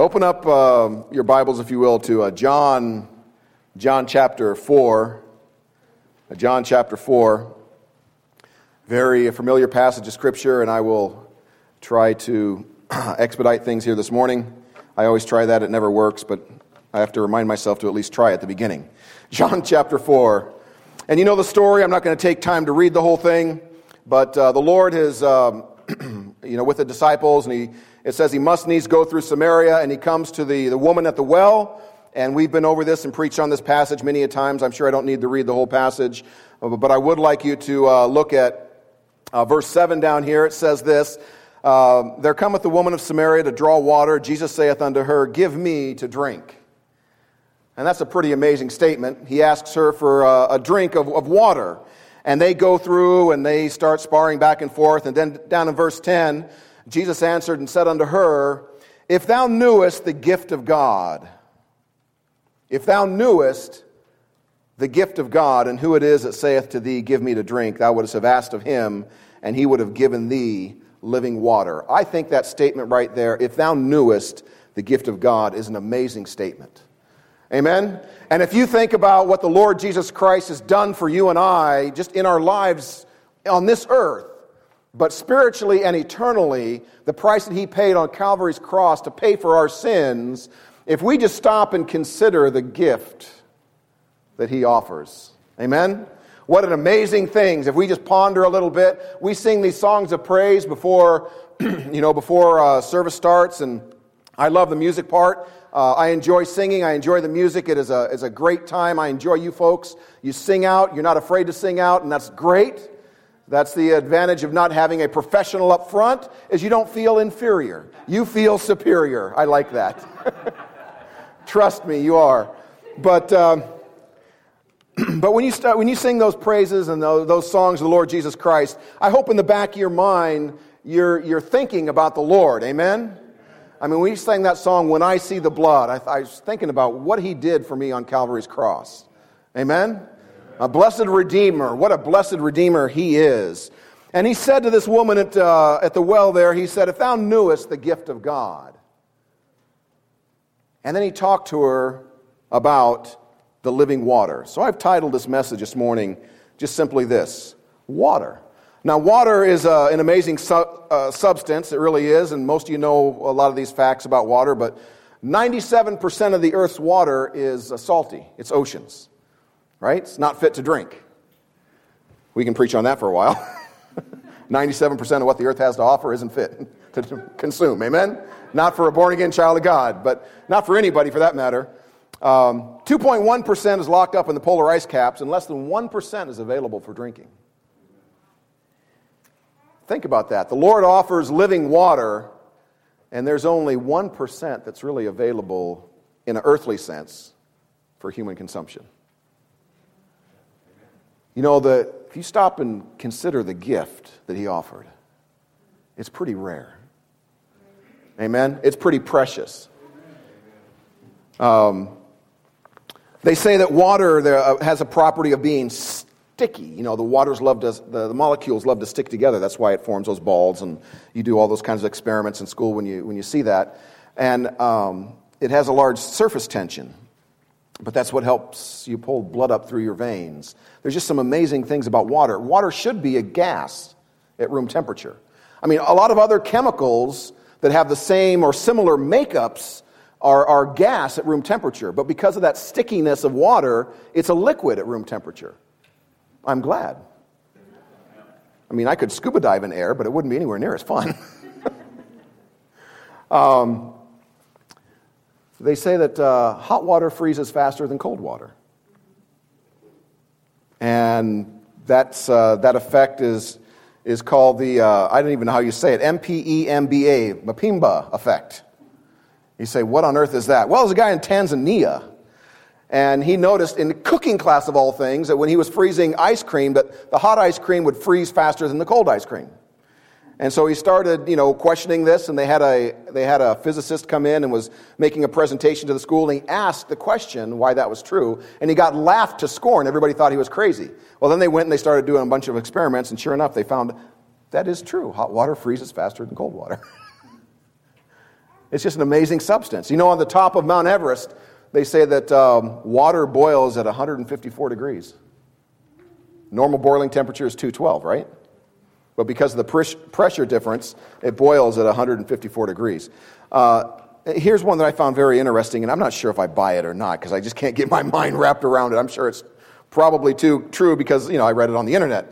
Open up your Bibles, if you will, to John chapter 4. John chapter 4. Very familiar passage of Scripture, and I will try to expedite things here this morning. I always try that. It never works, but I have to remind myself to at least try at the beginning. John chapter 4. And you know the story. I'm not going to take time to read the whole thing, but the Lord is, with the disciples, and it says he must needs go through Samaria, and he comes to the woman at the well, and we've been over this and preached on this passage many a times. I'm sure I don't need to read the whole passage, but I would like you to look at verse 7 down here. It says this, there cometh the woman of Samaria to draw water. Jesus saith unto her, give me to drink. And that's a pretty amazing statement. He asks her for a drink of water. And they go through and they start sparring back and forth. And then down in verse 10, Jesus answered and said unto her, if thou knewest the gift of God, if thou knewest the gift of God, and who it is that saith to thee, give me to drink, thou wouldst have asked of him, and he would have given thee living water. I think that statement right there, if thou knewest the gift of God, is an amazing statement. Amen? And if you think about what the Lord Jesus Christ has done for you and I, just in our lives on this earth, but spiritually and eternally, the price that he paid on Calvary's cross to pay for our sins, if we just stop and consider the gift that he offers. Amen? What an amazing thing. If we just ponder a little bit, we sing these songs of praise before, before service starts, and I love the music part. I enjoy singing. I enjoy the music. It is a great time. I enjoy you folks. You sing out. You're not afraid to sing out, and that's great. That's the advantage of not having a professional up front, is you don't feel inferior. You feel superior. I like that. Trust me, you are. But when you sing those praises and those songs of the Lord Jesus Christ, I hope in the back of your mind you're thinking about the Lord. Amen? I mean, when you sang that song, When I See the Blood, I was thinking about what he did for me on Calvary's cross. Amen? A blessed Redeemer. What a blessed Redeemer he is. And he said to this woman at the well there, he said, if thou knewest the gift of God. And then he talked to her about the living water. So I've titled this message this morning just simply this, water. Now, water is an amazing substance. It really is, and most of you know a lot of these facts about water, but 97% of the earth's water is salty. It's oceans, right? It's not fit to drink. We can preach on that for a while. 97% of what the earth has to offer isn't fit to consume, amen? Not for a born-again child of God, but not for anybody for that matter. 2.1% is locked up in the polar ice caps, and less than 1% is available for drinking. Think about that. The Lord offers living water, and there's only 1% that's really available in an earthly sense for human consumption. You know, if you stop and consider the gift that he offered, it's pretty rare. Amen? It's pretty precious. They say that water has a property of being sticky. You know, the molecules love to stick together. That's why it forms those balls, and you do all those kinds of experiments in school when you see that. And it has a large surface tension, but that's what helps you pull blood up through your veins. There's just some amazing things about water. Water should be a gas at room temperature. I mean, a lot of other chemicals that have the same or similar makeups are gas at room temperature, but because of that stickiness of water, it's a liquid at room temperature. I'm glad. I mean, I could scuba dive in air, but it wouldn't be anywhere near as fun. They say that hot water freezes faster than cold water. And that effect is called the, I don't even know how you say it, Mpemba effect. You say, what on earth is that? Well, there's a guy in Tanzania, and he noticed in the cooking class of all things that when he was freezing ice cream, that the hot ice cream would freeze faster than the cold ice cream. And so he started, questioning this, and they had a physicist come in and was making a presentation to the school, and he asked the question why that was true, and he got laughed to scorn. Everybody thought he was crazy. Well, then they went and they started doing a bunch of experiments, and sure enough, they found that is true. Hot water freezes faster than cold water. It's just an amazing substance. You know, on the top of Mount Everest, they say that water boils at 154 degrees. Normal boiling temperature is 212, right? But because of the pressure difference, it boils at 154 degrees. Here's one that I found very interesting, and I'm not sure if I buy it or not, because I just can't get my mind wrapped around it. I'm sure it's probably too true because, I read it on the internet.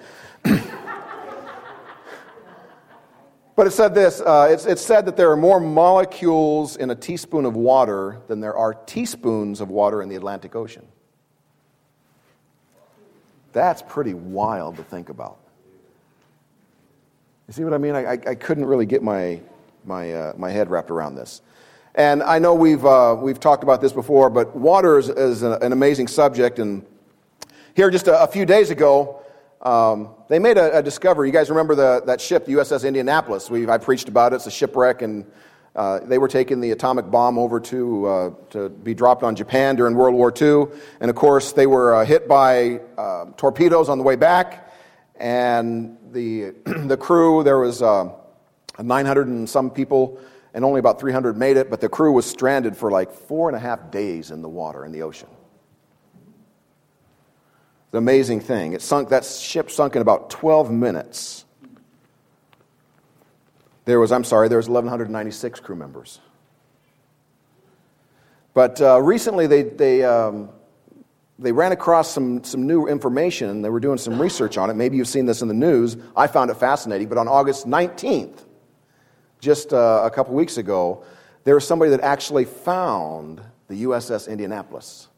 But it said this, it's said that there are more molecules in a teaspoon of water than there are teaspoons of water in the Atlantic Ocean. That's pretty wild to think about. You see what I mean? I couldn't really get my head wrapped around this. And I know we've talked about this before, but water is an amazing subject. And here just a few days ago, they made a discovery. You guys remember that ship, the USS Indianapolis? I preached about it. It's a shipwreck, and they were taking the atomic bomb over to be dropped on Japan during World War II. And of course, they were hit by torpedoes on the way back. And the crew, there was 900 and some people, and only about 300 made it. But the crew was stranded for like 4.5 days in the water, in the ocean. The amazing thing. That ship sunk in about 12 minutes. There was 1,196 crew members. But recently they ran across some new information, and they were doing some research on it. Maybe you've seen this in the news. I found it fascinating. But on August 19th, just a couple weeks ago, there was somebody that actually found the USS Indianapolis.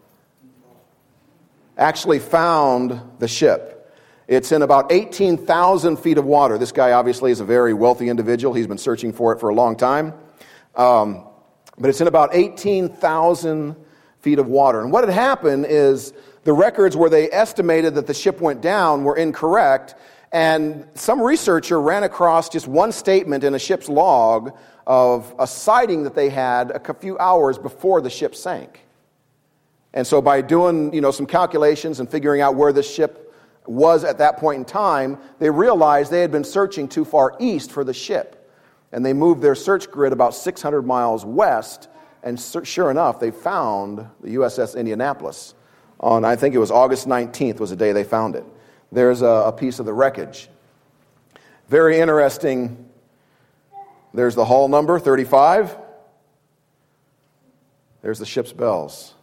Actually found the ship. It's in about 18,000 feet of water. This guy obviously is a very wealthy individual. He's been searching for it for a long time. But it's in about 18,000 feet of water. And what had happened is the records where they estimated that the ship went down were incorrect. And some researcher ran across just one statement in a ship's log of a sighting that they had a few hours before the ship sank. And so by doing, some calculations and figuring out where the ship was at that point in time, they realized they had been searching too far east for the ship. And they moved their search grid about 600 miles west, and sure enough, they found the USS Indianapolis. I think it was August 19th was the day they found it. There's a piece of the wreckage. Very interesting. There's the hull number, 35. There's the ship's bells.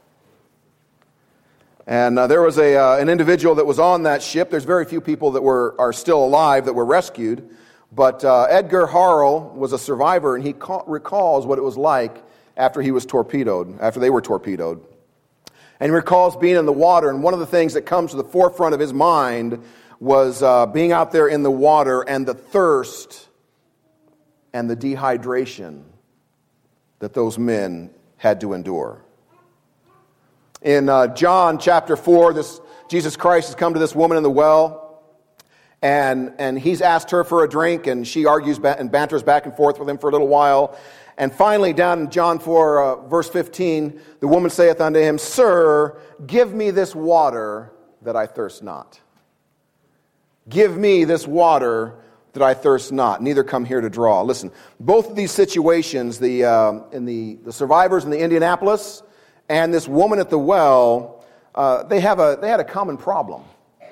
And there was an individual that was on that ship. There's very few people that are still alive that were rescued. But Edgar Harrell was a survivor, and he recalls what it was like after they were torpedoed. And he recalls being in the water, and one of the things that comes to the forefront of his mind was being out there in the water and the thirst and the dehydration that those men had to endure. In John chapter 4, Jesus Christ has come to this woman in the well, and he's asked her for a drink, and she argues and banters back and forth with him for a little while. And finally, down in John 4, verse 15, the woman saith unto him, Sir, give me this water that I thirst not. Give me this water that I thirst not, neither come here to draw. Listen, both of these situations, the survivors in the Indianapolis and this woman at the well, they had a common problem.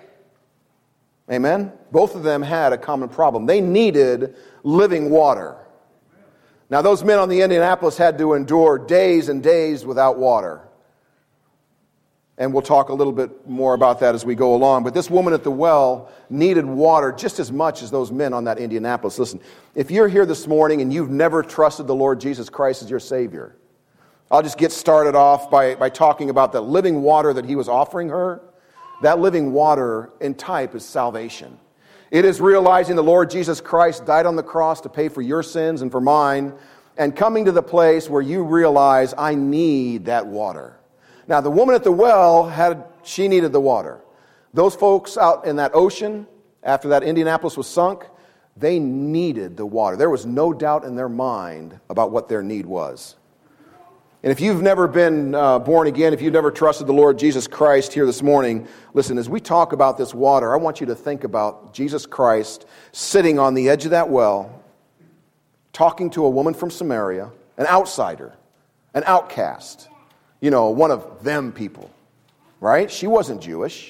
Amen? Both of them had a common problem. They needed living water. Now, those men on the Indianapolis had to endure days and days without water. And we'll talk a little bit more about that as we go along. But this woman at the well needed water just as much as those men on that Indianapolis. Listen, if you're here this morning and you've never trusted the Lord Jesus Christ as your Savior, I'll just get started off by talking about the living water that He was offering her. That living water in type is salvation. It is realizing the Lord Jesus Christ died on the cross to pay for your sins and for mine, and coming to the place where you realize, I need that water. Now, the woman at the well, she needed the water. Those folks out in that ocean, after that Indianapolis was sunk, they needed the water. There was no doubt in their mind about what their need was. And if you've never been born again, if you've never trusted the Lord Jesus Christ here this morning, listen, as we talk about this water, I want you to think about Jesus Christ sitting on the edge of that well, talking to a woman from Samaria, an outsider, an outcast, one of them people, right? She wasn't Jewish.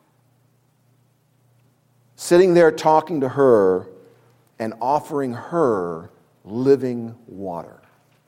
Sitting there talking to her and offering her living water.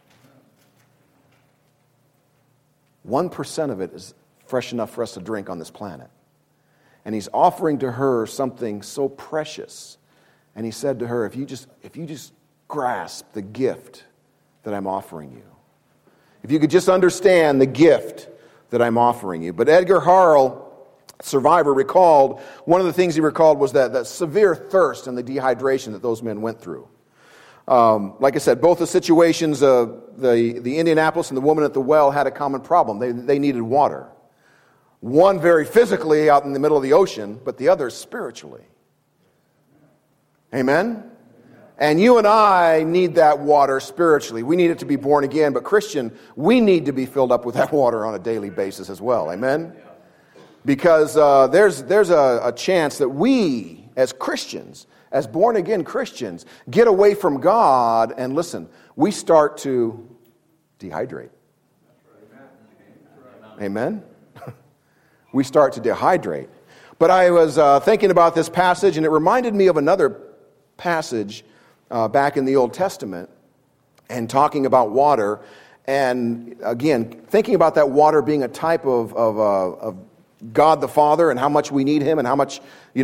1% of it is fresh enough for us to drink on this planet. And he's offering to her something so precious. And he said to her, if you just grasp the gift that I'm offering you, if you could just understand the gift that I'm offering you. But Edgar Harrell, survivor, recalled, one of the things he recalled was that severe thirst and the dehydration that those men went through. Like I said, both the situations, the Indianapolis and the woman at the well had a common problem. They needed water. One very physically out in the middle of the ocean, but the other spiritually. Amen? And you and I need that water spiritually. We need it to be born again. But Christian, we need to be filled up with that water on a daily basis as well. Amen? Because there's a chance that we, as Christians, as born-again Christians, get away from God and listen, we start to dehydrate. Amen? We start to dehydrate. But I was thinking about this passage, and it reminded me of another passage back in the Old Testament, and talking about water, and again, thinking about that water being a type of God the Father and how much we need Him and how much, he's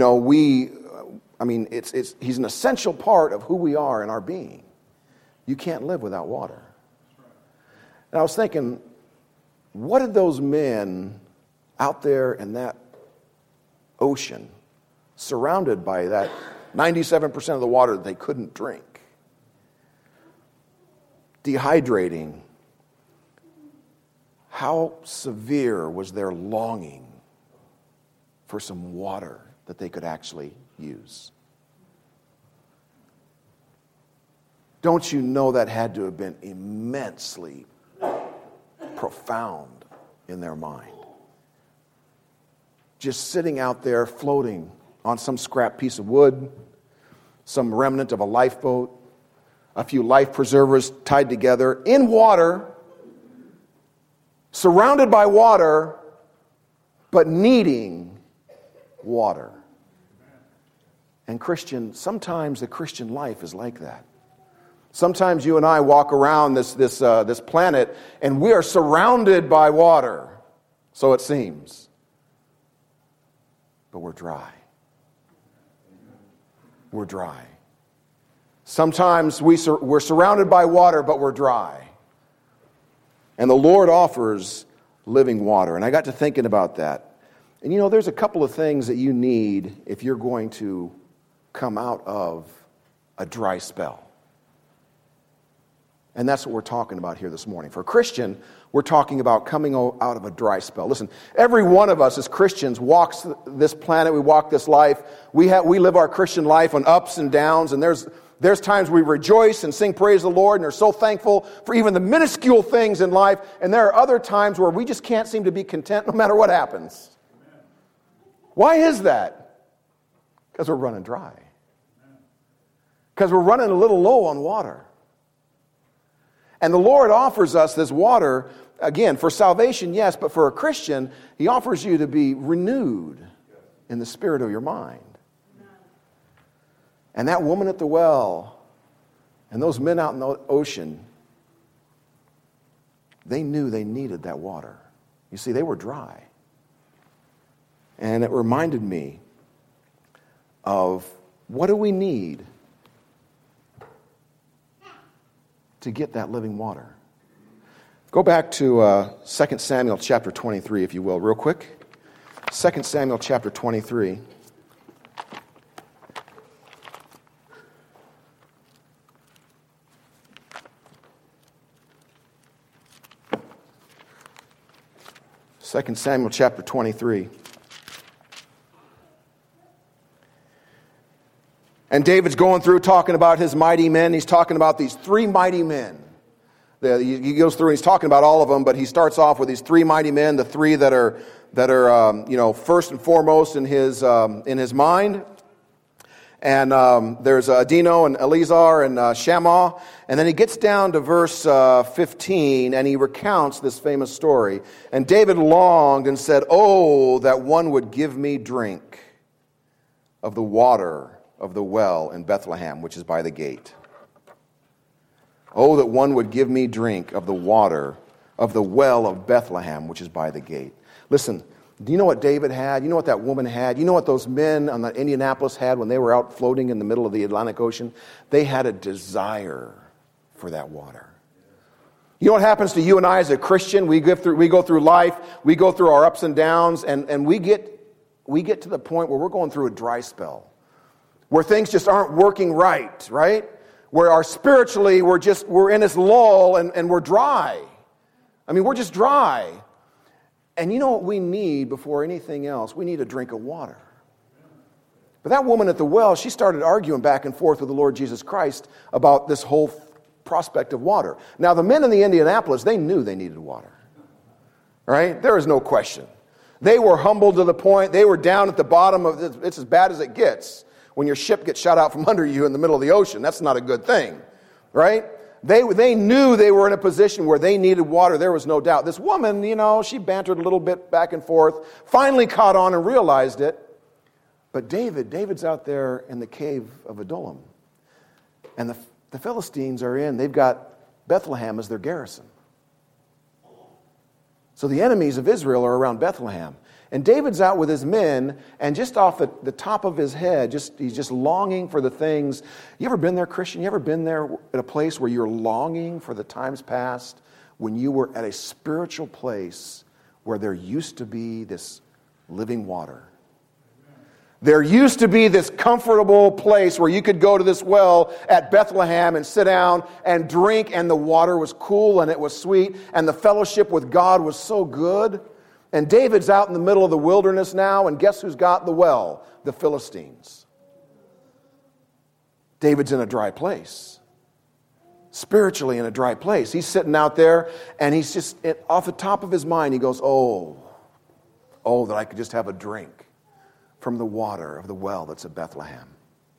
an essential part of who we are in our being. You can't live without water. And I was thinking, what did those men out there in that ocean, surrounded by that 97% of the water that they couldn't drink, dehydrating, how severe was their longing for some water that they could actually use? Don't you know that had to have been immensely profound in their mind? Just sitting out there floating on some scrap piece of wood, some remnant of a lifeboat, a few life preservers tied together in water, surrounded by water, but needing water. And Christian, sometimes the Christian life is like that. Sometimes you and I walk around this planet and we are surrounded by water, so it seems. But we're dry. We're dry. Sometimes we're surrounded by water, but we're dry. And the Lord offers living water. And I got to thinking about that. And there's a couple of things that you need if you're going to come out of a dry spell. And that's what we're talking about here this morning. For a Christian, we're talking about coming out of a dry spell. Listen, every one of us as Christians walks this planet, we walk this life. We live our Christian life on ups and downs, and there's times we rejoice and sing praise the Lord and are so thankful for even the minuscule things in life, and there are other times where we just can't seem to be content no matter what happens. Why is that? Because we're running dry. Because we're running a little low on water. And the Lord offers us this water, again, for salvation, yes, but for a Christian, He offers you to be renewed in the spirit of your mind. And that woman at the well and those men out in the ocean, they knew they needed that water. You see, they were dry. And it reminded me of what do we need to get that living water? Go back to 2 Samuel chapter 23, if you will, real quick. 2 Samuel chapter 23. Second Samuel chapter 23. And David's going through talking about his mighty men. He's talking about these three mighty men. He goes through and he's talking about all of them, but he starts off with these three mighty men, the three that are first and foremost in his mind. And there's Adino and Eleazar and Shammah. And then he gets down to verse 15, and he recounts this famous story. And David longed and said, "Oh, that one would give me drink of the water of the well in Bethlehem, which is by the gate. Oh, that one would give me drink of the water of the well of Bethlehem, which is by the gate." Listen, do you know what David had? You know what that woman had? You know what those men on the Indianapolis had when they were out floating in the middle of the Atlantic Ocean? They had a desire for that water. You know what happens to you and I as a Christian? We go through life, we go through our ups and downs, and we get to the point where we're going through a dry spell, where things just aren't working right? Where spiritually we're in this lull and we're dry. I mean, we're just dry. And you know what we need before anything else? We need a drink of water. But that woman at the well, she started arguing back and forth with the Lord Jesus Christ about this whole prospect of water. Now, the men in the Indianapolis, they knew they needed water. Right? There is no question. They were humbled to the point, they were down at the bottom of this. It's as bad as it gets when your ship gets shot out from under you in the middle of the ocean. That's not a good thing. Right? They knew they were in a position where they needed water. There was no doubt. This woman, she bantered a little bit back and forth, finally caught on and realized it. But David's out there in the cave of Adullam. And the Philistines are they've got Bethlehem as their garrison. So the enemies of Israel are around Bethlehem. And David's out with his men, and just off the top of his head, he's just longing for the things. You ever been there, Christian? You ever been there at a place where you're longing for the times past when you were at a spiritual place where there used to be this living water? There used to be this comfortable place where you could go to this well at Bethlehem and sit down and drink, and the water was cool and it was sweet, and the fellowship with God was so good. And David's out in the middle of the wilderness now, and guess who's got the well? The Philistines. David's in a dry place. Spiritually in a dry place. He's sitting out there, and he's just, off the top of his mind, he goes, oh, that I could just have a drink from the water of the well that's at Bethlehem.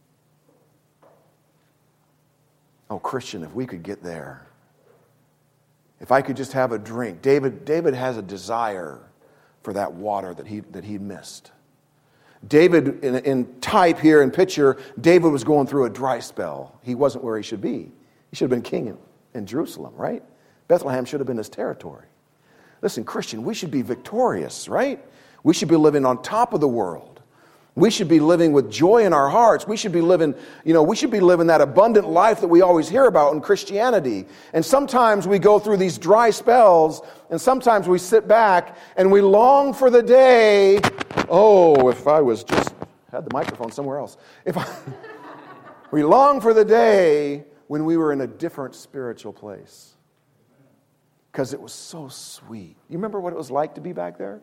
Oh, Christian, if we could get there. If I could just have a drink. David has a desire for that water that he missed. David, in type here, in picture, David was going through a dry spell. He wasn't where he should be. He should have been king in Jerusalem, right? Bethlehem should have been his territory. Listen, Christian, we should be victorious, right? We should be living on top of the world. We should be living with joy in our hearts. We should be living, that abundant life that we always hear about in Christianity. And sometimes we go through these dry spells, and sometimes we sit back and we long for the day. Oh, if I was just had the microphone somewhere else. We long for the day when we were in a different spiritual place. Because it was so sweet. You remember what it was like to be back there?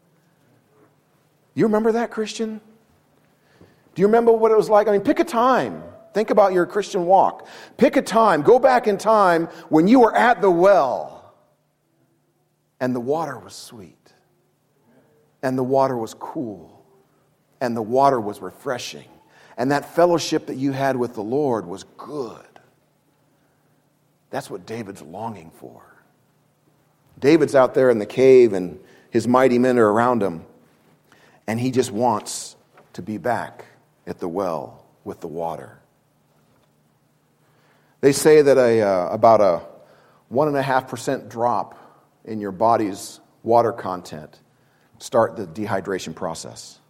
You remember that, Christian? Do you remember what it was like? I mean, pick a time. Think about your Christian walk. Pick a time. Go back in time when you were at the well and the water was sweet and the water was cool and the water was refreshing and that fellowship that you had with the Lord was good. That's what David's longing for. David's out there in the cave and his mighty men are around him, and he just wants to be back at the well with the water. They say that about a 1.5% drop in your body's water content start the dehydration process.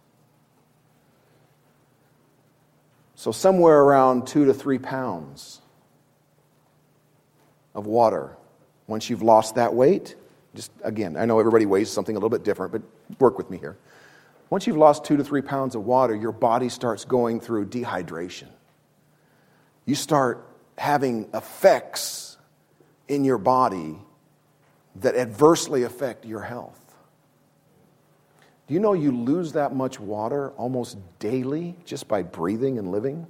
So somewhere around 2 to 3 pounds of water. Once you've lost that weight, just again, I know everybody weighs something a little bit different, but work with me here. Once you've lost 2 to 3 pounds of water, your body starts going through dehydration. You start having effects in your body that adversely affect your health. Do you know you lose that much water almost daily just by breathing and living?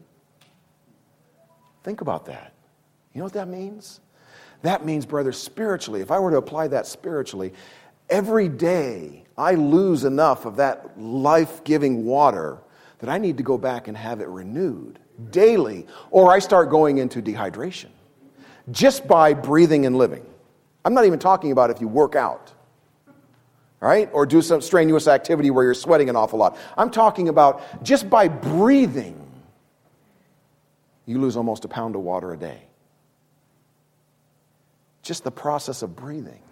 Think about that. You know what that means? That means, brother, spiritually, if I were to apply that spiritually, every day I lose enough of that life-giving water that I need to go back and have it renewed daily, or I start going into dehydration just by breathing and living. I'm not even talking about if you work out, right? Or do some strenuous activity where you're sweating an awful lot. I'm talking about just by breathing, you lose almost a pound of water a day. Just the process of breathing.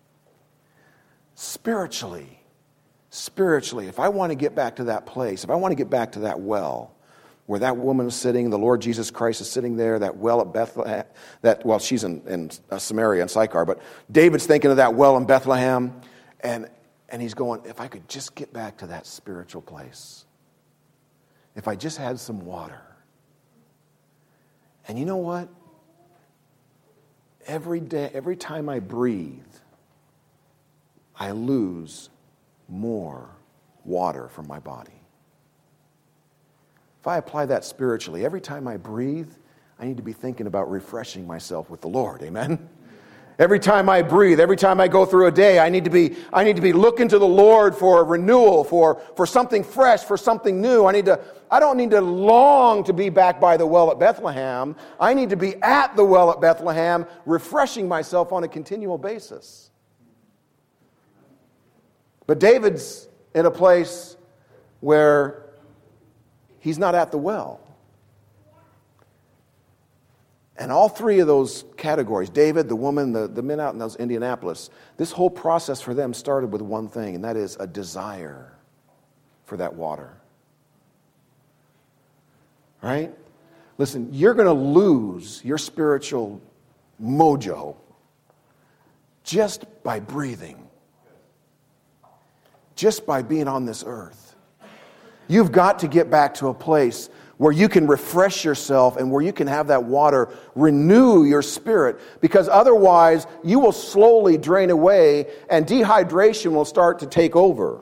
Spiritually, if I want to get back to that place, if I want to get back to that well, where that woman is sitting, the Lord Jesus Christ is sitting there, that well at Bethlehem, she's in Samaria and Sychar, but David's thinking of that well in Bethlehem, and he's going, if I could just get back to that spiritual place, if I just had some water. And you know what? Every day, every time I breathe, I lose more water from my body. If I apply that spiritually, every time I breathe, I need to be thinking about refreshing myself with the Lord. Amen? Every time I breathe, every time I go through a day, I need to be looking to the Lord for renewal, for something fresh, for something new. I don't need to long to be back by the well at Bethlehem. I need to be at the well at Bethlehem, refreshing myself on a continual basis. But David's in a place where he's not at the well. And all three of those categories, David, the woman, the men out in those Indianapolis, this whole process for them started with one thing, and that is a desire for that water. Right? Listen, you're going to lose your spiritual mojo just by breathing. Just by being on this earth. You've got to get back to a place where you can refresh yourself and where you can have that water renew your spirit, because otherwise you will slowly drain away and dehydration will start to take over.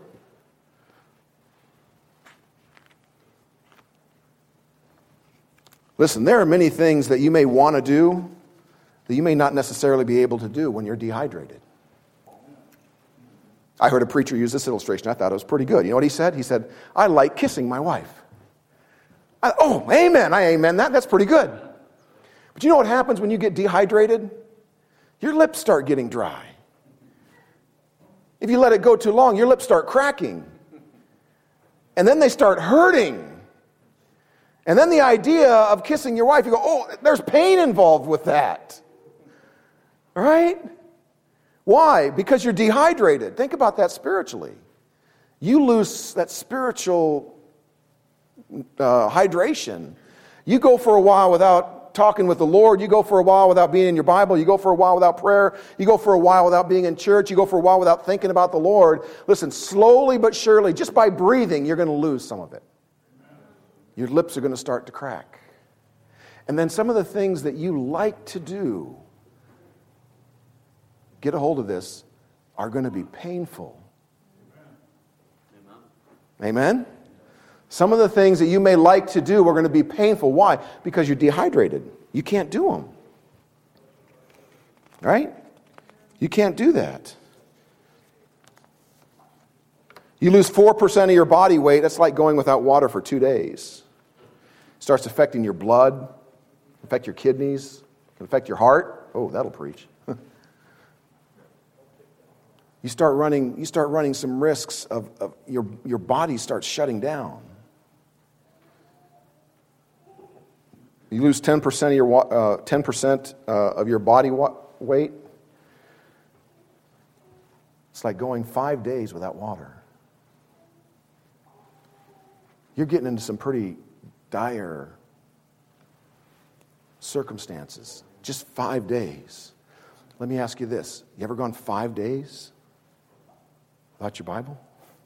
Listen, there are many things that you may want to do that you may not necessarily be able to do when you're dehydrated. I heard a preacher use this illustration. I thought it was pretty good. You know what he said? He said, I like kissing my wife. Amen. I amen that. That's pretty good. But you know what happens when you get dehydrated? Your lips start getting dry. If you let it go too long, your lips start cracking. And then they start hurting. And then the idea of kissing your wife, you go, there's pain involved with that. All right? Why? Because you're dehydrated. Think about that spiritually. You lose that spiritual hydration. You go for a while without talking with the Lord. You go for a while without being in your Bible. You go for a while without prayer. You go for a while without being in church. You go for a while without thinking about the Lord. Listen, slowly but surely, just by breathing, you're going to lose some of it. Your lips are going to start to crack. And then some of the things that you like to do, get a hold of this, are going to be painful. Amen? Some of the things that you may like to do are going to be painful. Why? Because you're dehydrated. You can't do them. Right? You can't do that. You lose 4% of your body weight. That's like going without water for 2 days. It starts affecting your blood, affect your kidneys, can affect your heart. Oh, that'll preach. You start running some risks of your body starts shutting down. You lose 10% of your body weight. It's like going 5 days without water. You're getting into some pretty dire circumstances. Just 5 days. Let me ask you this. You ever gone 5 days without your Bible?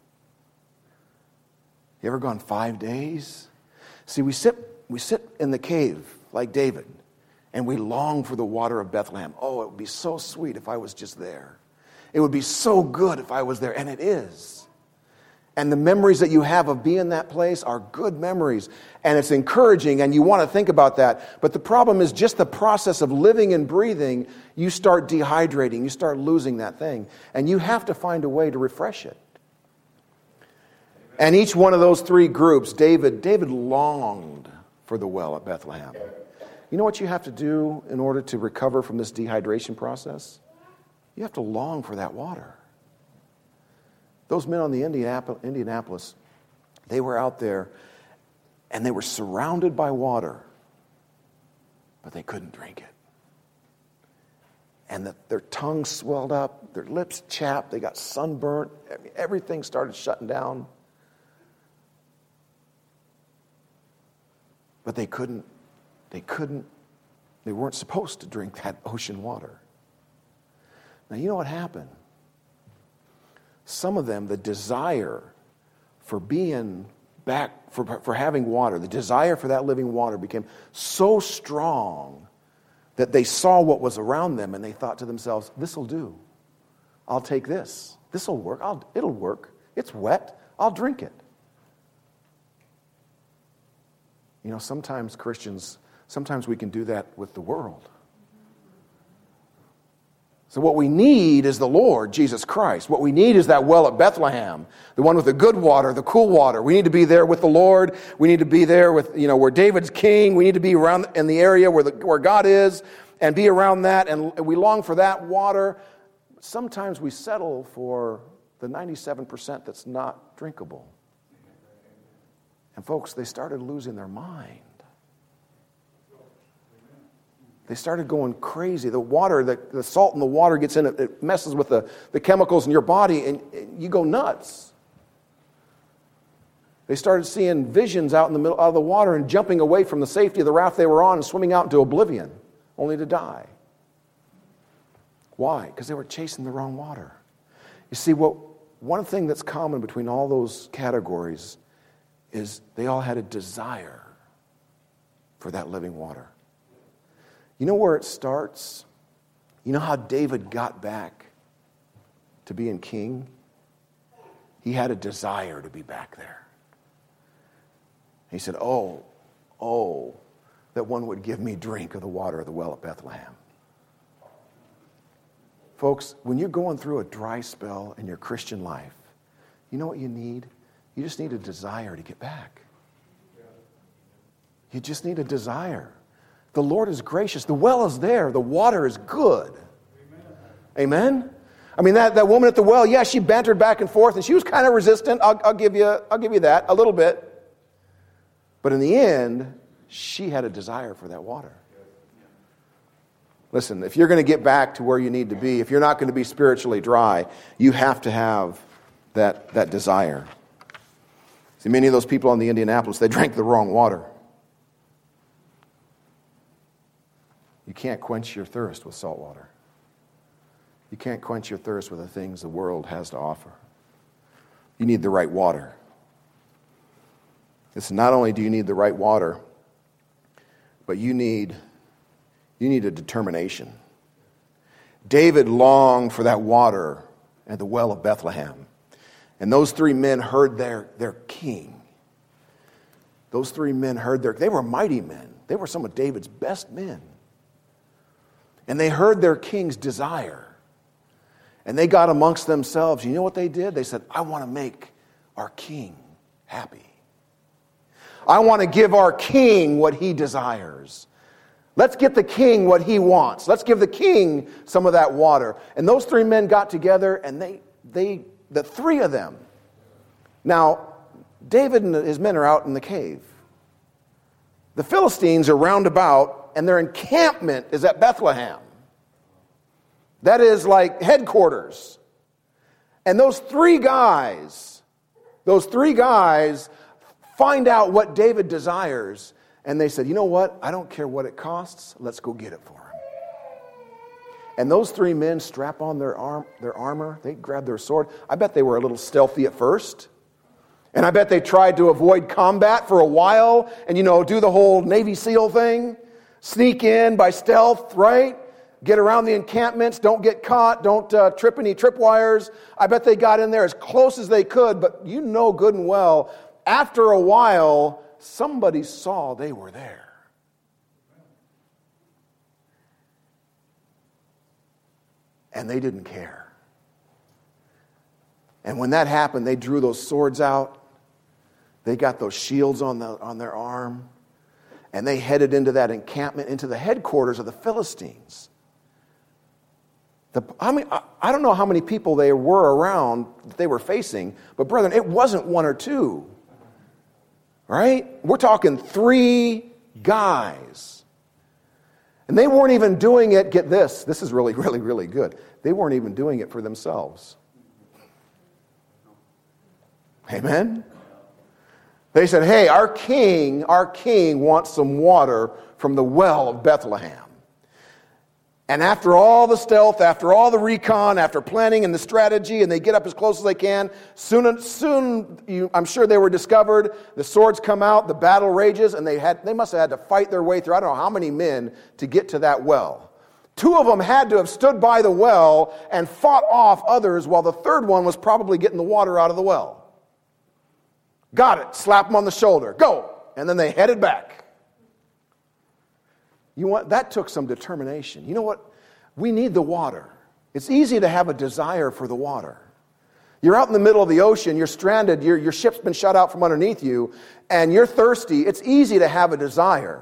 You ever gone 5 days? See, we sit in the cave like David, and we long for the water of Bethlehem. Oh, it would be so sweet if I was just there. It would be so good if I was there, and it is. And the memories that you have of being in that place are good memories, and it's encouraging, and you want to think about that. But the problem is just the process of living and breathing, you start dehydrating, you start losing that thing, and you have to find a way to refresh it. And each one of those three groups, David longed for the well at Bethlehem. You know what you have to do in order to recover from this dehydration process? You have to long for that water. Those men on the Indianapolis, they were out there and they were surrounded by water, but they couldn't drink it. And their tongues swelled up, their lips chapped, they got sunburnt, everything started shutting down. But they weren't supposed to drink that ocean water. Now, you know what happened? Some of them, the desire for being back, for having water, the desire for that living water became so strong that they saw what was around them and they thought to themselves, this'll do. I'll take this. This'll work. It'll work. It's wet. I'll drink it. You know, sometimes we can do that with the world. So what we need is the Lord, Jesus Christ. What we need is that well at Bethlehem, the one with the good water, the cool water. We need to be there with the Lord. We need to be there with, where David's king. We need to be around in the area where God is and be around that. And we long for that water. Sometimes we settle for the 97% that's not drinkable. And folks, they started losing their mind. They started going crazy. The water, the salt in the water gets in it. It messes with the chemicals in your body, and you go nuts. They started seeing visions out in the middle of the water and jumping away from the safety of the raft they were on and swimming out into oblivion, only to die. Why? Because they were chasing the wrong water. You see, one thing that's common between all those categories is they all had a desire for that living water. You know where it starts? You know how David got back to being king? He had a desire to be back there. He said, oh, that one would give me drink of the water of the well at Bethlehem. Folks, when you're going through a dry spell in your Christian life, you know what you need? You just need a desire to get back. You just need a desire. The Lord is gracious. The well is there. The water is good. Amen? I mean, that woman at the well, yeah, she bantered back and forth, and she was kind of resistant. I'll give you that, a little bit. But in the end, she had a desire for that water. Listen, if you're going to get back to where you need to be, if you're not going to be spiritually dry, you have to have that desire. See, many of those people in the Indianapolis, they drank the wrong water. You can't quench your thirst with salt water. You can't quench your thirst with the things the world has to offer. You need the right water. Listen, not only do you need the right water, but you need a determination. David longed for that water at the well of Bethlehem. And those three men heard their king. Those three men they were mighty men. They were some of David's best men. And they heard their king's desire. And they got amongst themselves. You know what they did? They said, I want to make our king happy. I want to give our king what he desires. Let's get the king what he wants. Let's give the king some of that water. And those three men got together, and the three of them. Now, David and his men are out in the cave. The Philistines are round about, and their encampment is at Bethlehem. That is like headquarters. And those three guys find out what David desires, and they said, you know what? I don't care what it costs. Let's go get it for him. And those three men strap on their armor. They grab their sword. I bet they were a little stealthy at first. And I bet they tried to avoid combat for a while and, do the whole Navy SEAL thing. Sneak in by stealth, right? Get around the encampments. Don't get caught. Don't trip any tripwires. I bet they got in there as close as they could. But you know good and well, after a while, somebody saw they were there. And they didn't care. And when that happened, they drew those swords out They got those shields on their arm. And they headed into that encampment, into the headquarters of the Philistines. I don't know how many people they were around that they were facing, but brethren, it wasn't one or two. Right? We're talking 3 guys. And they weren't even doing it, get this is really, really, really good. They weren't even doing it for themselves. Amen? They said, hey, our king wants some water from the well of Bethlehem. And after all the stealth, after all the recon, after planning and the strategy, and they get up as close as they can, soon I'm sure they were discovered. The swords come out, the battle rages, and they must have had to fight their way through, I don't know how many men, to get to that well. 2 of them had to have stood by the well and fought off others, while the third one was probably getting the water out of the well. Got it, slap them on the shoulder, go! And then they headed back. That took some determination. You know what? We need the water. It's easy to have a desire for the water. You're out in the middle of the ocean, you're stranded, your ship's been shut out from underneath you, and you're thirsty. It's easy to have a desire.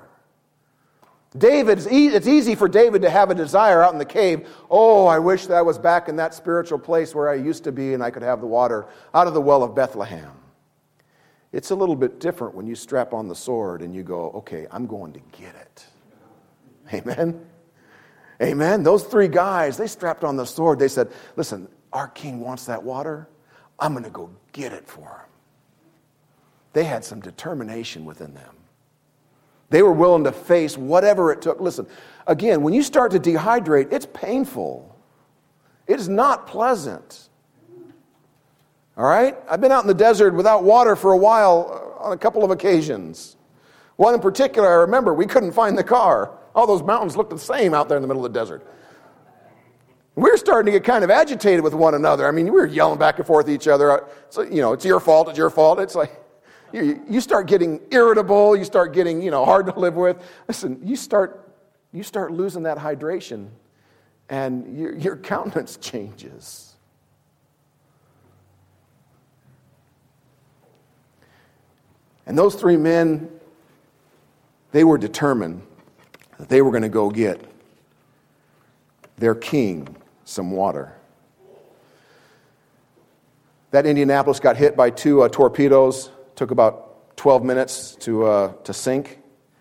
It's easy for David to have a desire out in the cave. Oh, I wish that I was back in that spiritual place where I used to be and I could have the water out of the well of Bethlehem. It's a little bit different when you strap on the sword and you go, okay, I'm going to get it. Amen? Amen? Those 3 guys, they strapped on the sword. They said, listen, our king wants that water. I'm going to go get it for him. They had some determination within them. They were willing to face whatever it took. Listen, again, when you start to dehydrate, it's painful. It is not pleasant. All right? I've been out in the desert without water for a while on a couple of occasions. One in particular, I remember, we couldn't find the car. All those mountains looked the same out there in the middle of the desert. We were starting to get kind of agitated with one another. I mean, we were yelling back and forth at each other. So, it's your fault, it's your fault. It's like, you start getting irritable, you start getting, hard to live with. Listen, you start losing that hydration, and your countenance changes. And those 3 men, they were determined that they were going to go get their king some water. That Indianapolis got hit by 2 torpedoes. Took about 12 minutes to sink.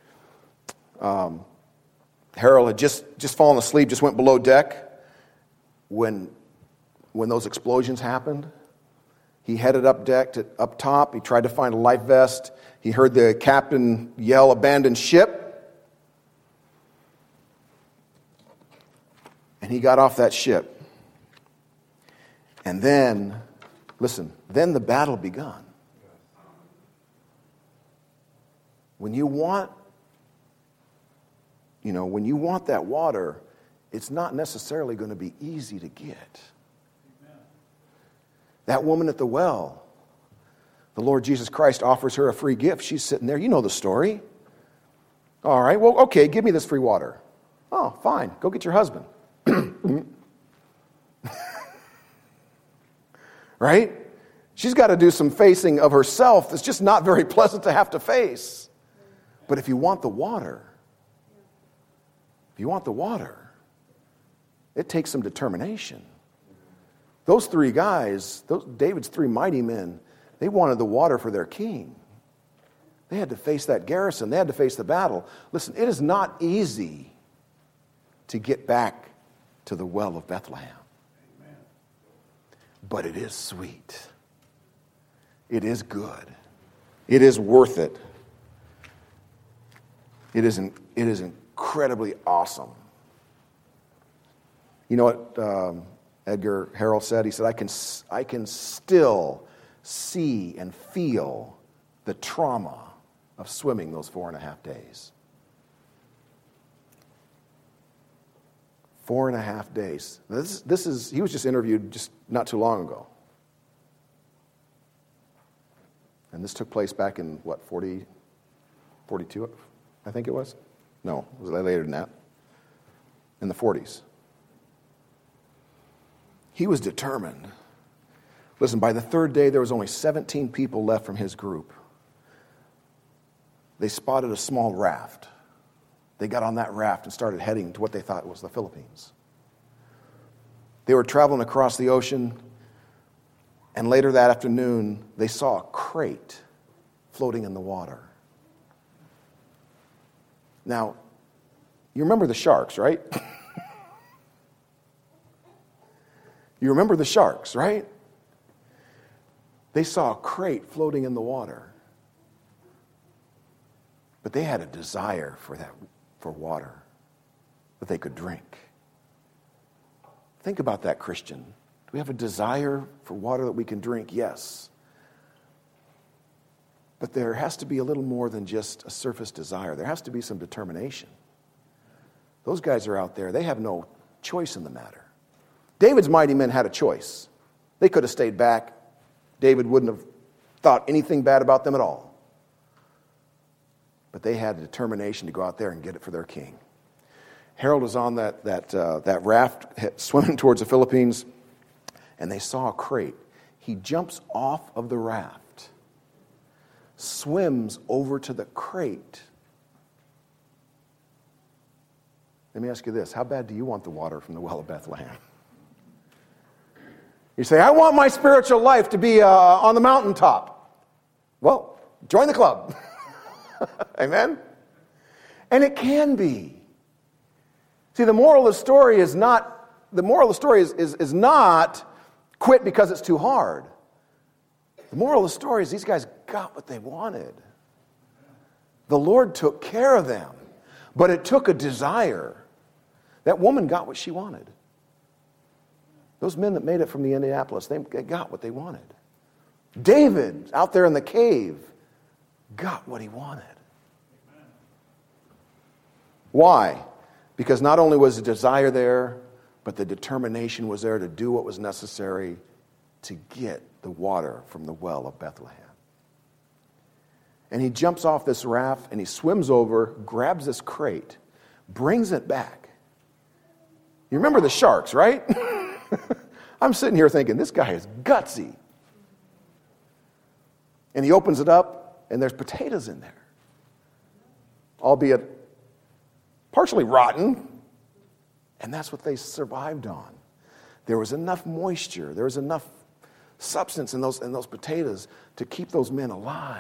Harold had just fallen asleep, just went below deck when those explosions happened. He headed up up top. He tried to find a life vest. He heard the captain yell, "Abandon ship." And he got off that ship. And then, listen, then the battle begun. When you want that water, it's not necessarily going to be easy to get. Amen. That woman at the well, the Lord Jesus Christ offers her a free gift. She's sitting there. You know the story. All right, well, okay, give me this free water. Oh, fine. Go get your husband. Right? She's got to do some facing of herself that's just not very pleasant to have to face. But if you want the water, it takes some determination. Those 3 guys, David's 3 mighty men, they wanted the water for their king. They had to face that garrison. They had to face the battle. Listen, it is not easy to get back to the well of Bethlehem. Amen. But it is sweet. It is good. It is worth it. It is incredibly awesome. You know what Edgar Harrell said? He said, I can still see and feel the trauma of swimming those 4.5 days. 4.5 days. He was just interviewed just not too long ago. And this took place back in, 42, I think it was? No, it was later than that. In the 40s. He was determined. Listen, by the 3rd day, there was only 17 people left from his group. they spotted a small raft. They got on that raft and started heading to what they thought was the Philippines. They were traveling across the ocean, and later that afternoon, they saw a crate floating in the water. Now, you remember the sharks, right? You remember the sharks, right? They saw a crate floating in the water. But they had a desire for water that they could drink. Think about that, Christian. Do we have a desire for water that we can drink? Yes. But there has to be a little more than just a surface desire. There has to be some determination. Those guys are out there. They have no choice in the matter. David's mighty men had a choice. They could have stayed back. David wouldn't have thought anything bad about them at all. But they had a determination to go out there and get it for their king. Harold was on that raft swimming towards the Philippines, and they saw a crate. He jumps off of the raft, swims over to the crate. Let me ask you this. How bad do you want the water from the well of Bethlehem? You say, I want my spiritual life to be on the mountaintop. Well, join the club. Amen? And it can be. See, the moral of the story is not quit because it's too hard. The moral of the story is these guys got what they wanted. The Lord took care of them. But it took a desire. That woman got what she wanted. Those men that made it from the Indianapolis, they got what they wanted. David, out there in the cave, got what he wanted. Why? Because not only was the desire there, but the determination was there to do what was necessary to get the water from the well of Bethlehem. And he jumps off this raft and he swims over, grabs this crate, brings it back. You remember the sharks, right? I'm sitting here thinking, this guy is gutsy. And he opens it up, and there's potatoes in there. Albeit partially rotten. And that's what they survived on. There was enough moisture, there was enough substance in those potatoes to keep those men alive.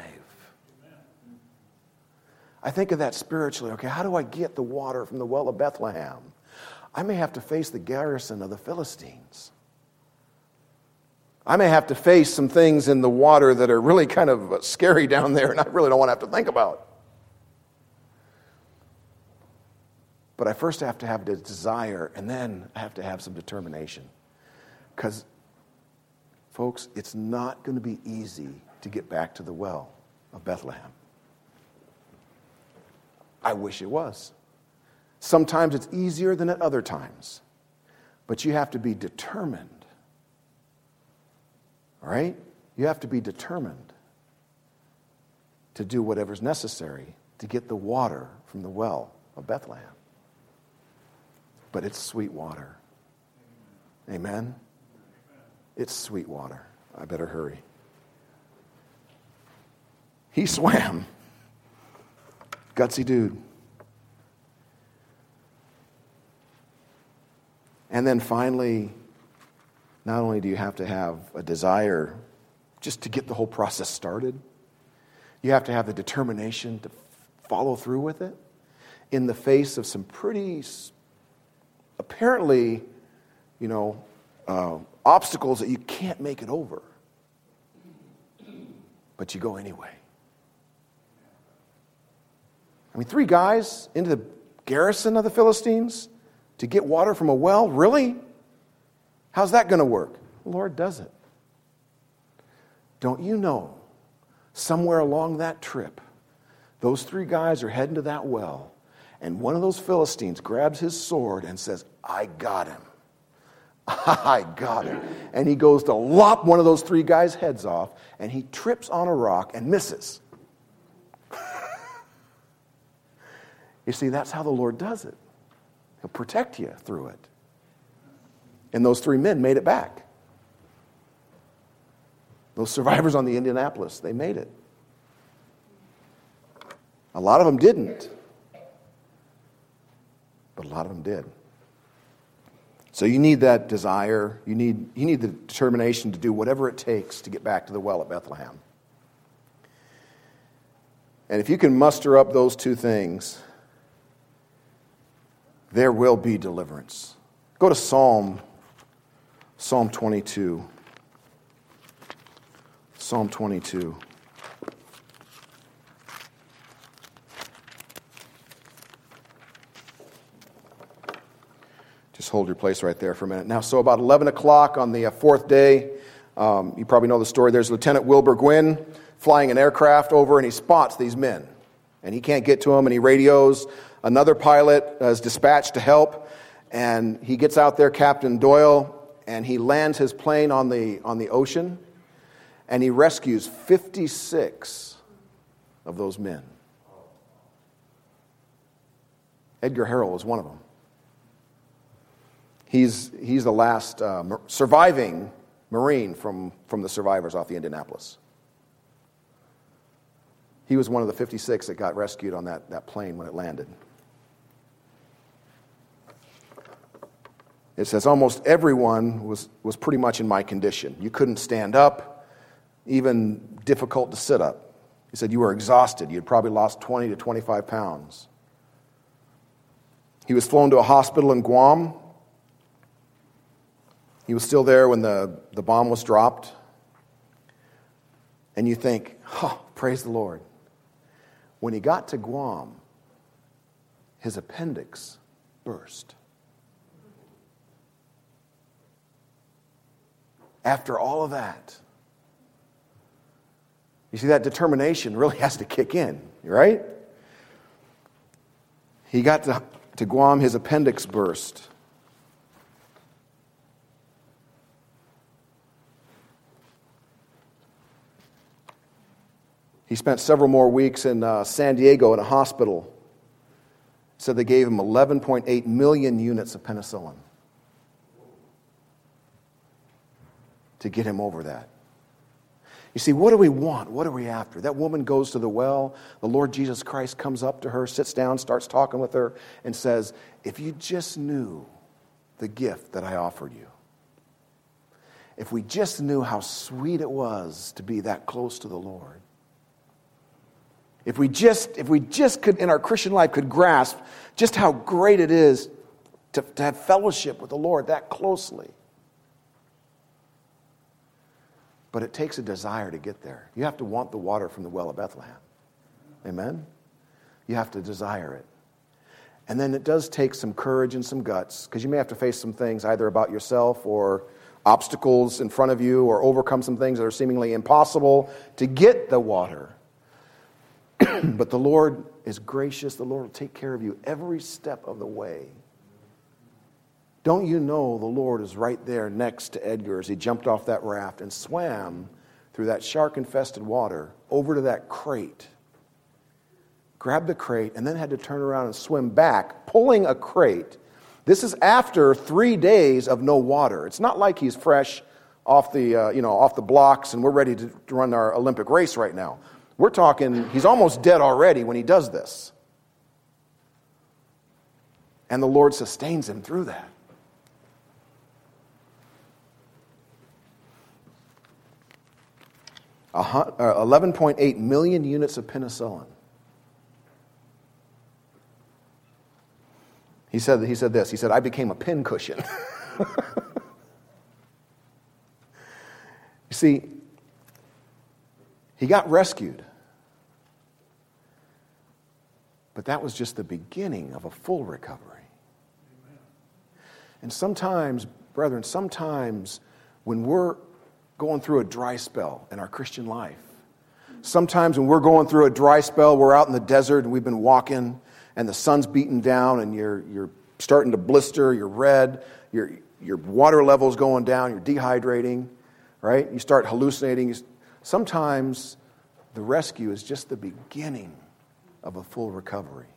I think of that spiritually. Okay, how do I get the water from the well of Bethlehem? I may have to face the garrison of the Philistines. I may have to face some things in the water that are really kind of scary down there and I really don't want to have to think about. But I first have to have the desire, and then I have to have some determination. Because, folks, it's not going to be easy to get back to the well of Bethlehem. I wish it was. Sometimes it's easier than at other times. But you have to be determined. All right? You have to be determined to do whatever's necessary to get the water from the well of Bethlehem. But it's sweet water. Amen? It's sweet water. I better hurry. He swam. Gutsy dude. And then finally, not only do you have to have a desire just to get the whole process started, you have to have the determination to follow through with it in the face of some pretty apparently, obstacles that you can't make it over. But you go anyway. I mean, 3 guys into the garrison of the Philistines to get water from a well? Really? How's that going to work? The Lord does it. Don't you know, somewhere along that trip, those 3 guys are heading to that well, and one of those Philistines grabs his sword and says, I got him. I got him. And he goes to lop one of those 3 guys' heads off, and he trips on a rock and misses. You see, that's how the Lord does it. He'll protect you through it. And those 3 men made it back. Those survivors on the Indianapolis, they made it. A lot of them didn't. But a lot of them did. So you need that desire. You need the determination to do whatever it takes to get back to the well at Bethlehem. And if you can muster up those two things, there will be deliverance. Go to Psalm 22. Psalm 22. Just hold your place right there for a minute. Now, so about 11 o'clock on the fourth day, you probably know the story. There's Lieutenant Wilbur Gwynn flying an aircraft over, and he spots these men. And he can't get to them, and he radios. Another pilot is dispatched to help, and he gets out there, Captain Doyle, and he lands his plane on the ocean, and he rescues 56 of those men. Edgar Harrell was one of them. He's the last surviving Marine from the survivors off the Indianapolis. He was one of the 56 that got rescued on that plane when it landed. It says almost everyone was pretty much in my condition. You couldn't stand up, even difficult to sit up. He said you were exhausted. You'd probably lost 20 to 25 pounds. He was flown to a hospital in Guam. He was still there when the bomb was dropped. And you think, oh, praise the Lord. When he got to Guam, his appendix burst. After all of that, you see, that determination really has to kick in, right? He got to Guam, his appendix burst. He spent several more weeks in San Diego in a hospital. Said they gave him 11.8 million units of penicillin to get him over that. You see, what do we want? What are we after? That woman goes to the well. The Lord Jesus Christ comes up to her, sits down, starts talking with her, and says, if you just knew the gift that I offered you, if we just knew how sweet it was to be that close to the Lord, if we just could, in our Christian life, could grasp just how great it is to have fellowship with the Lord that closely. But it takes a desire to get there. You have to want the water from the well of Bethlehem. Amen? You have to desire it. And then it does take some courage and some guts, because you may have to face some things either about yourself or obstacles in front of you, or overcome some things that are seemingly impossible to get the water. But the Lord is gracious. The Lord will take care of you every step of the way. Don't you know the Lord is right there next to Edgar as he jumped off that raft and swam through that shark-infested water over to that crate, grabbed the crate, and then had to turn around and swim back, pulling a crate. This is after 3 days of no water. It's not like he's fresh off the blocks and we're ready to run our Olympic race right now. We're talking, he's almost dead already when he does this. And the Lord sustains him through that. Uh, 11.8 million units of penicillin. He said this. He said, I became a pincushion. You see, he got rescued. But that was just the beginning of a full recovery. And sometimes, brethren, when we're going through a dry spell in our Christian life, sometimes when we're going through a dry spell, we're out in the desert and we've been walking and the sun's beating down and you're starting to blister, you're red, your water level's going down, you're dehydrating, right? You start hallucinating. Sometimes the rescue is just the beginning of a full recovery.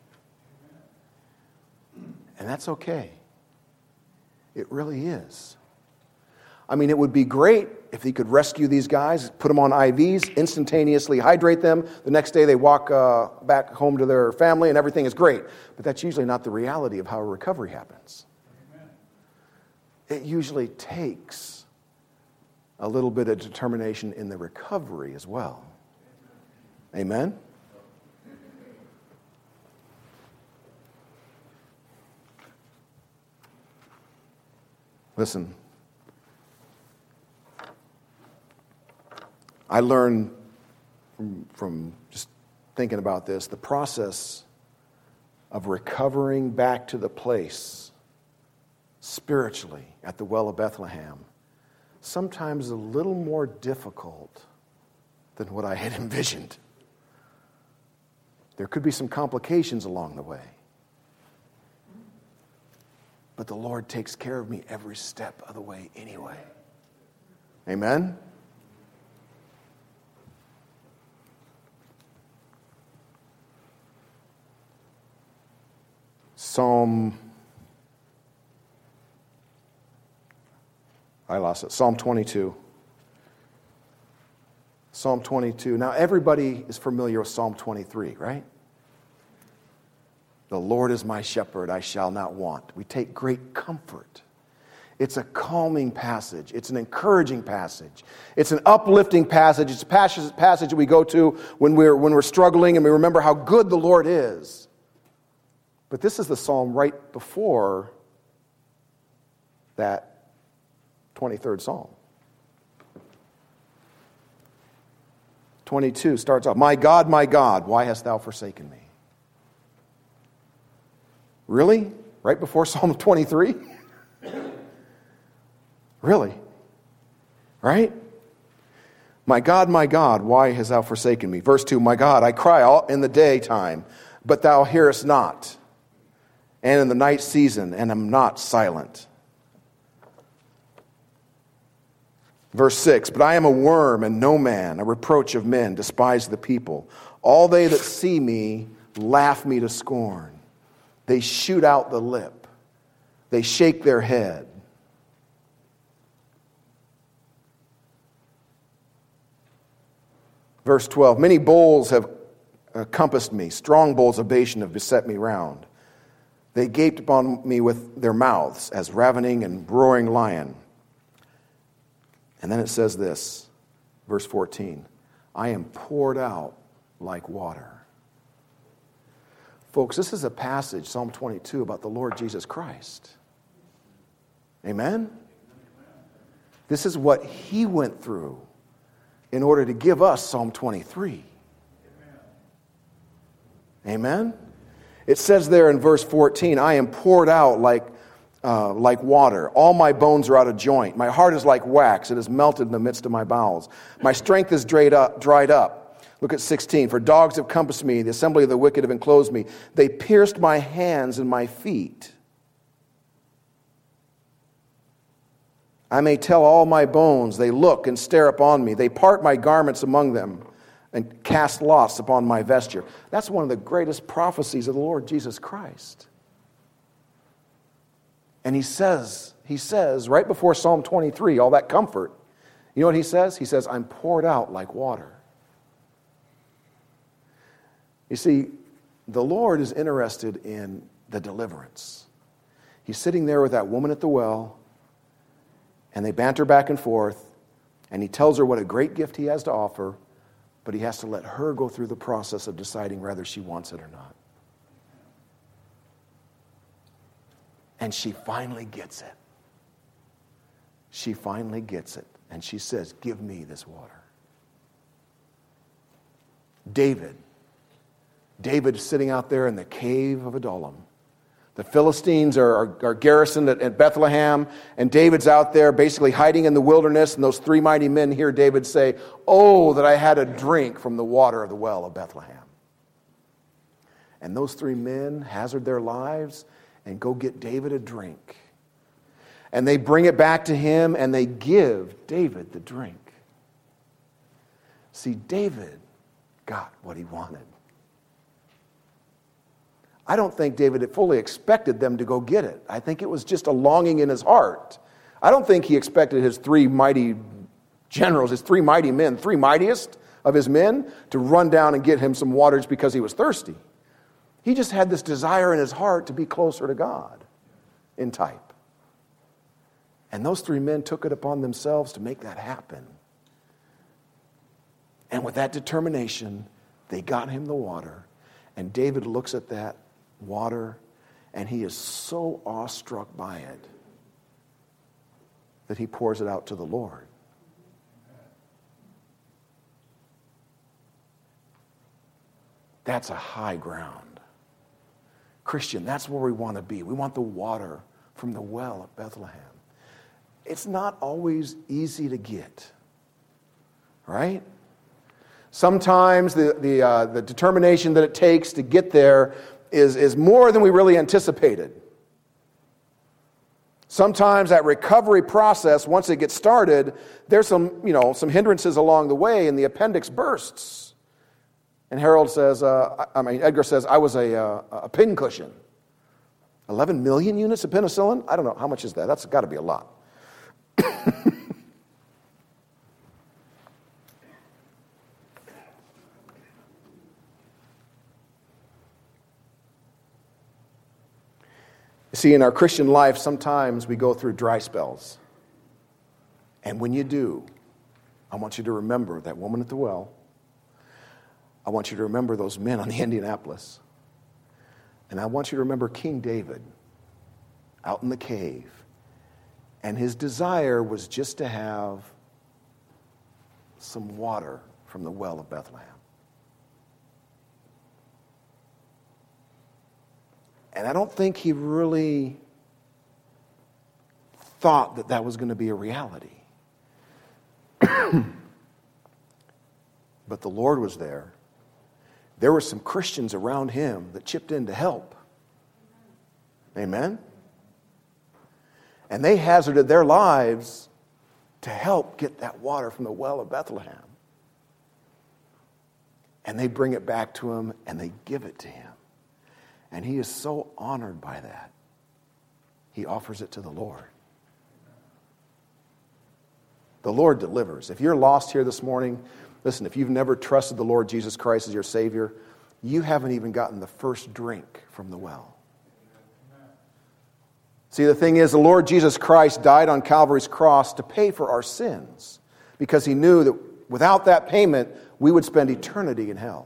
And that's okay. It really is. I mean, it would be great if he could rescue these guys, put them on IVs, instantaneously hydrate them. The next day they walk back home to their family and everything is great. But that's usually not the reality of how recovery happens. Amen. It usually takes a little bit of determination in the recovery as well. Amen? Listen. I learned from just thinking about this, the process of recovering back to the place spiritually at the well of Bethlehem sometimes a little more difficult than what I had envisioned. There could be some complications along the way. But the Lord takes care of me every step of the way anyway. Amen? Psalm 22. Psalm 22. Now, everybody is familiar with Psalm 23, right? The Lord is my shepherd, I shall not want. We take great comfort. It's a calming passage. It's an encouraging passage. It's an uplifting passage. It's a passage that we go to when we're struggling and we remember how good the Lord is. But this is the psalm right before that 23rd psalm. 22 starts off, my God, why hast thou forsaken me? Really? Right before Psalm 23? Really? Right? My God, why hast thou forsaken me? Verse 2, my God, I cry all in the daytime, but thou hearest not. And in the night season, and am not silent. Verse 6, but I am a worm and no man, a reproach of men, despise the people. All they that see me laugh me to scorn. They shoot out the lip. They shake their head. Verse 12, many bulls have compassed me. Strong bulls of Bashan have beset me round. They gaped upon me with their mouths as ravening and roaring lion. And then it says this, verse 14, I am poured out like water. Folks, this is a passage, Psalm 22, about the Lord Jesus Christ. Amen? This is what he went through in order to give us Psalm 23. Amen? It says there in verse 14, I am poured out like water. All my bones are out of joint. My heart is like wax. It is melted in the midst of my bowels. My strength is dried up. Look at 16. For dogs have compassed me. The assembly of the wicked have enclosed me. They pierced my hands and my feet. I may tell all my bones. They look and stare upon me. They part my garments among them and cast lots upon my vesture. That's one of the greatest prophecies of the Lord Jesus Christ. And he says right before Psalm 23, all that comfort, you know what he says? He says, I'm poured out like water. You see, the Lord is interested in the deliverance. He's sitting there with that woman at the well, and they banter back and forth, and he tells her what a great gift he has to offer, but he has to let her go through the process of deciding whether she wants it or not. And she finally gets it. She finally gets it. And she says, give me this water. David is sitting out there in the cave of Adullam. The Philistines are garrisoned at Bethlehem, and David's out there basically hiding in the wilderness, and those three mighty men hear David say, oh, that I had a drink from the water of the well of Bethlehem. And those three men hazard their lives and go get David a drink. And they bring it back to him, and they give David the drink. See, David got what he wanted. I don't think David had fully expected them to go get it. I think it was just a longing in his heart. I don't think he expected his three mighty generals, his 3 mighty men, 3 mightiest of his men, to run down and get him some water just because he was thirsty. He just had this desire in his heart to be closer to God in type. And those 3 men took it upon themselves to make that happen. And with that determination, they got him the water. And David looks at that water, and he is so awestruck by it that he pours it out to the Lord. That's a high ground. Christian, that's where we want to be. We want the water from the well at Bethlehem. It's not always easy to get, right? Sometimes the determination that it takes to get there is more than we really anticipated. Sometimes that recovery process, once it gets started, there's some hindrances along the way, and the appendix bursts. And Edgar says, I was a pincushion. 11 million units of penicillin? I don't know. How much is that? That's got to be a lot. See, in our Christian life, sometimes we go through dry spells. And when you do, I want you to remember that woman at the well. I want you to remember those men on the Indianapolis. And I want you to remember King David out in the cave. And his desire was just to have some water from the well of Bethlehem. And I don't think he really thought that that was going to be a reality. But the Lord was there. There were some Christians around him that chipped in to help. Amen? And they hazarded their lives to help get that water from the well of Bethlehem. And they bring it back to him and they give it to him. And he is so honored by that. He offers it to the Lord. The Lord delivers. If you're lost here this morning, listen, if you've never trusted the Lord Jesus Christ as your Savior, you haven't even gotten the first drink from the well. See, the thing is, the Lord Jesus Christ died on Calvary's cross to pay for our sins because he knew that without that payment, we would spend eternity in hell.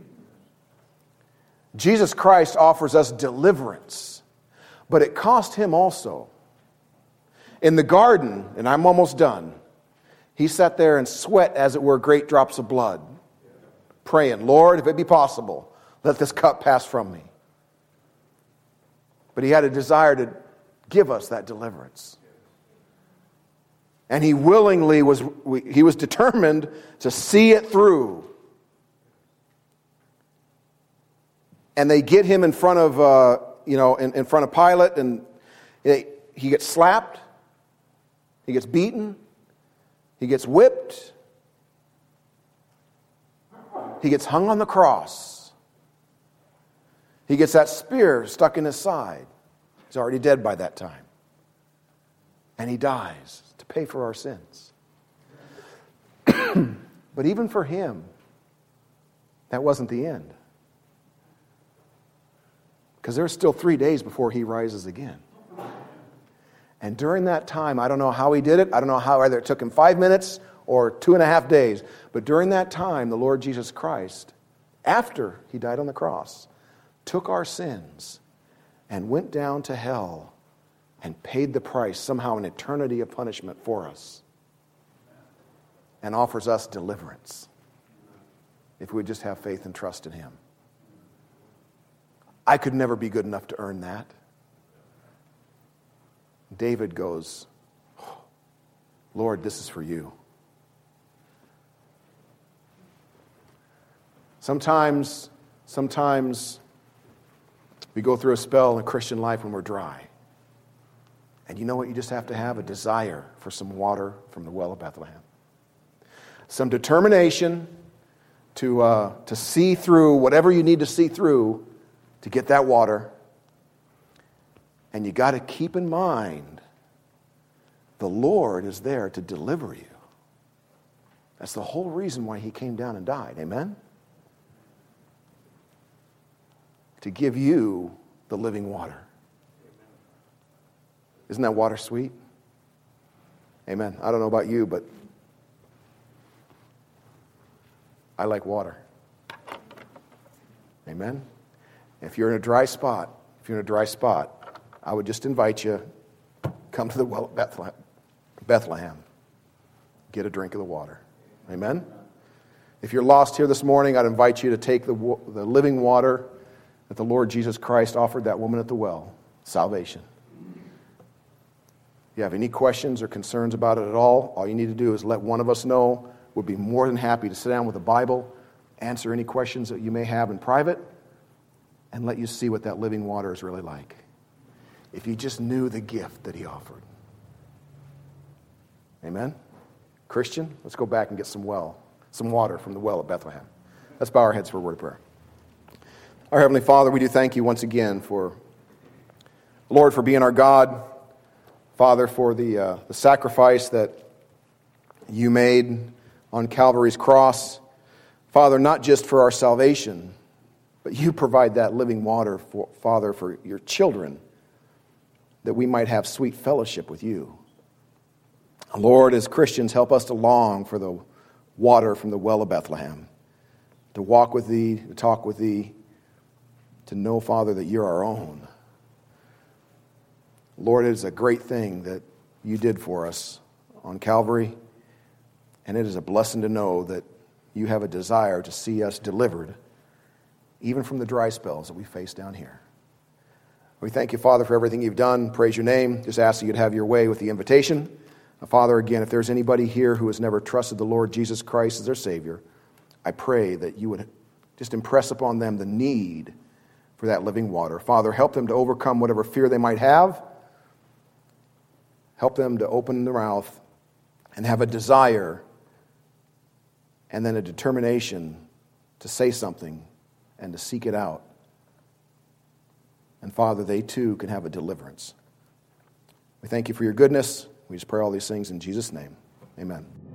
Jesus Christ offers us deliverance, but it cost him also. In the garden, and I'm almost done, he sat there and sweat, as it were, great drops of blood, praying, Lord, if it be possible, let this cup pass from me. But he had a desire to give us that deliverance. And he willingly was determined to see it through. And they get him in front of, in front of Pilate, and he gets slapped, he gets beaten, he gets whipped, he gets hung on the cross, he gets that spear stuck in his side. He's already dead by that time. And he dies to pay for our sins. But even for him, that wasn't the end. Because there's still 3 days before he rises again. And during that time, I don't know how he did it. I don't know how, either it took him 5 minutes or 2.5 days. But during that time, the Lord Jesus Christ, after he died on the cross, took our sins and went down to hell and paid the price, somehow an eternity of punishment for us, and offers us deliverance if we just have faith and trust in him. I could never be good enough to earn that. David goes, Lord, this is for you. Sometimes we go through a spell in Christian life when we're dry. And you know what? You just have to have a desire for some water from the well of Bethlehem. Some determination to see through whatever you need to see through to get that water. And you got to keep in mind, the Lord is there to deliver you. That's the whole reason why he came down and died. Amen? To give you the living water. Isn't that water sweet? Amen. I don't know about you, but I like water. Amen. If you're in a dry spot, I would just invite you, come to the well at Bethlehem. Get a drink of the water. Amen. If you're lost here this morning, I'd invite you to take the living water that the Lord Jesus Christ offered that woman at the well, salvation. If you have any questions or concerns about it at all you need to do is let one of us know. We'd be more than happy to sit down with the Bible, answer any questions that you may have in private, and let you see what that living water is really like. If you just knew the gift that he offered. Amen? Christian, let's go back and get some water from the well at Bethlehem. Let's bow our heads for a word of prayer. Our Heavenly Father, we do thank you once again for, Lord, for being our God. Father, for the sacrifice that you made on Calvary's cross. Father, not just for our salvation, but you provide that living water, Father, for your children, that we might have sweet fellowship with you. Lord, as Christians, help us to long for the water from the well of Bethlehem, to walk with thee, to talk with thee, to know, Father, that you're our own. Lord, it is a great thing that you did for us on Calvary, and it is a blessing to know that you have a desire to see us delivered, even from the dry spells that we face down here. We thank you, Father, for everything you've done. Praise your name. Just ask that you'd have your way with the invitation. Father, again, if there's anybody here who has never trusted the Lord Jesus Christ as their Savior, I pray that you would just impress upon them the need for that living water. Father, help them to overcome whatever fear they might have. Help them to open their mouth and have a desire and then a determination to say something and to seek it out. And Father, they too can have a deliverance. We thank you for your goodness. We just pray all these things in Jesus' name. Amen.